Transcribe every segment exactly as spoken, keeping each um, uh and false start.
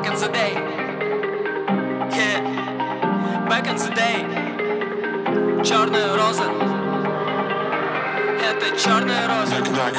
in the day. Yeah, back in the day. Черная роза. Это черная роза.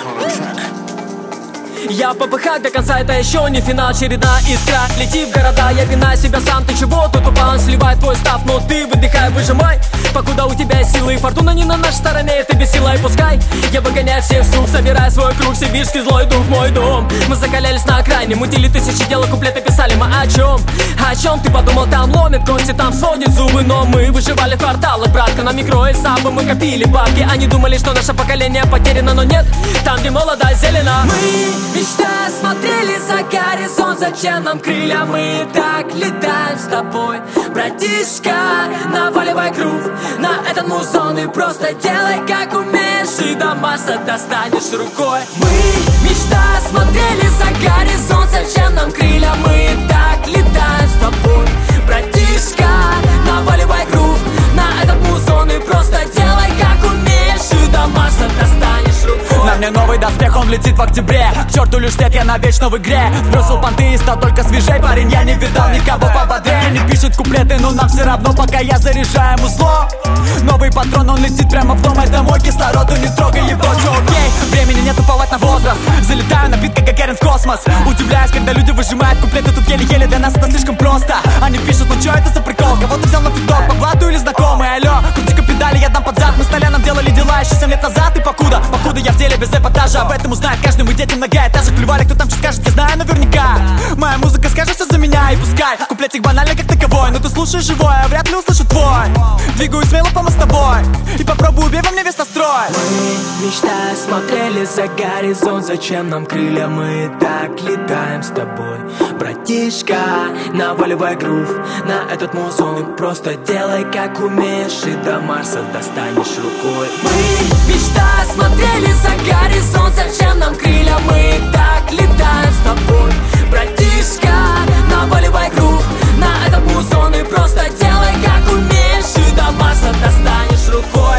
Я в попыхах до конца, это еще не финал. Череда искра, лети в города. Я пинаю себя сам, ты чего тут упал? Он сливает твой став, но ты выдыхай, выжимай. Покуда у тебя силы, фортуна не на нашей стороне. Ты без силы и пускай. Я выгоняю всех сук, собирая свой круг. Сибирский злой дух, мой дом. Мы закалялись на окраине, мутили тысячи дел, куплеты писали. Мы о чем? О чем ты подумал? Там ломит кости, там сводит зубы. Но мы выживали в кварталах, братка, на микро и сабы. Мы копили бабки, они думали, что наше поколение потеряно. Но нет, там где молодая зелена. Мы мечтая смотрели за горизонт. Зачем нам крылья? Мы так летаем с тобой, братишка. Наваливай грув на этот музон и просто делай, как умеешь, и до Марса достанешь рукой. Мы мечтая смотрели за горизонт. Зачем нам крылья? Мы так летаем с тобой, братишка. Наваливай грув на этот музон и просто делай, как умеешь, и до Марса достанешь рукой. На мне новый доспех, он летит в октябре. К черту лишь свет, я навечно в игре. Сбросил понты и стал только свежей. Парень, я не видал никого пободрее. Они пишут куплеты, но нам все равно, пока я заряжаю музло. Новый патрон, он летит прямо в дом. Это мой кислород, и не трогай его, все окей. Времени нет уповать на возраст. Залетаю на бит, как Гагарин в космос. Удивляюсь, когда люди выжимают куплеты. Тут еле-еле, для нас это слишком просто. Они пишут, ну чё это за прикол? Кого ты взял на фиток, по блату или знакомый? Алло, крути-ка педали, я дам под зад. Мы с Толяном делали дела еще семь лет назад. И покуда, покуда я в деле без эпатажа. Об этом узнает каждый, мы дети многоэтажек. Плевали, кто там что скажет, я знаю наверняка. Моя музыка скажет все за меня, и пускай куплетик банальный как таковой, но ты слушаешь живой, а вряд ли услышу твой. Двигаюсь смело по мостовой и попробую, убей во мне весь настрой. Мы, мечтая, смотрели за горизонт. Зачем нам крылья? Мы так летаем с тобой, братишка. Наваливай грув на этот музон и просто делай, как умеешь, и до Марса достанешь рукой. Мы, мечтая, смотрели за горизонт. Зачем нам крылья? Мы так летаем с тобой, братишка. Наваливай грув на этот музон и просто делай, как умеешь, и до Марса достанешь рукой.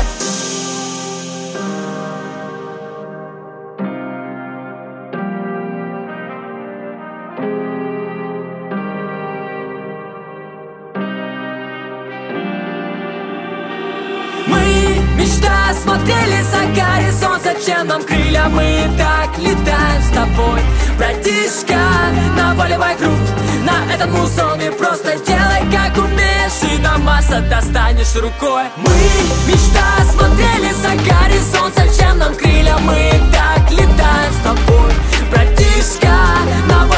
Мы, мечтая, смотрели за горизонт. Зачем нам крылья? Мы так летаем с тобой, братишка. Наваливай грув на этот музон и просто делай, как умеешь, и до Марса достанешь рукой. Мы, мечтая, смотрели за горизонт. Зачем нам крылья? Мы так летаем с тобой, братишка.